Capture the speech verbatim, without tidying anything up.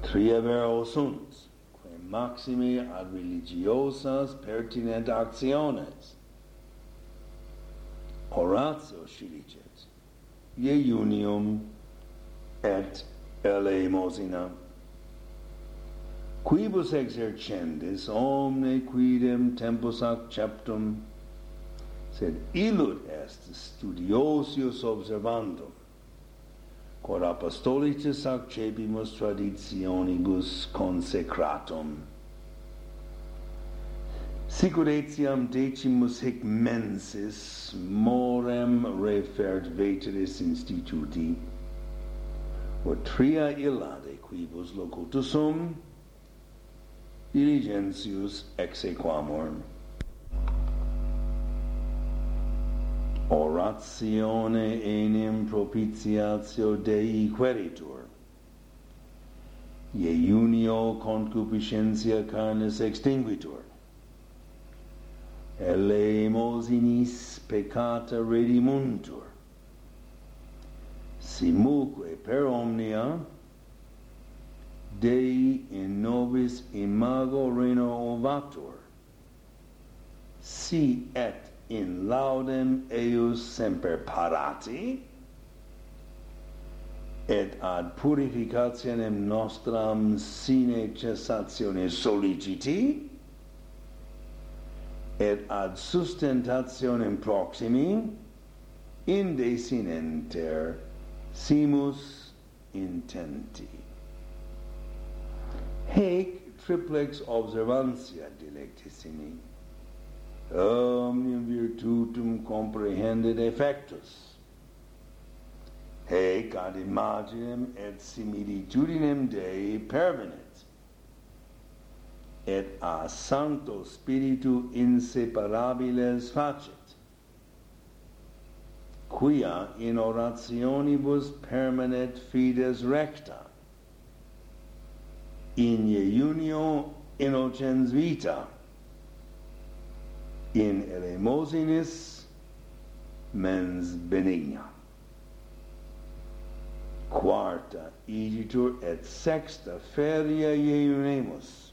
tria vero sunt, quae maxime ad religiosas pertinent actiones. Horatio scilicet, iunium et elemosina. Quibus exercendis omne quidem tempus acceptum, sed illud est studiosius observandum, quod apostolicis accepimus traditionibus consecratum. Sicut etiam decimus hic mensis morem refert veteris instituti, ut tria illa de quibus locutus sum diligentius exequamur. Oratione enim propitiatio Dei queritur. Iunio concupiscentia carnis extinguitur. Elemosinis peccata redimuntur. Simuque per omnia Dei in nobis imago renovatur, si et in laudem eius semper parati, et ad purificationem nostram sine cessatione soliciti, et ad sustentationem proximi, in desinenter simus intenti. Haec triplex observantia delectissimi, omnium virtutum comprehendit effectus, haec ad imaginem et similitudinem Dei pervenit, et a Sancto Spiritu inseparabiles facit, quia in orationibus permanet fides recta, in iunio innocens vita, in elemosinis mens benigna. Quarta igitur et sexta feria iunemus,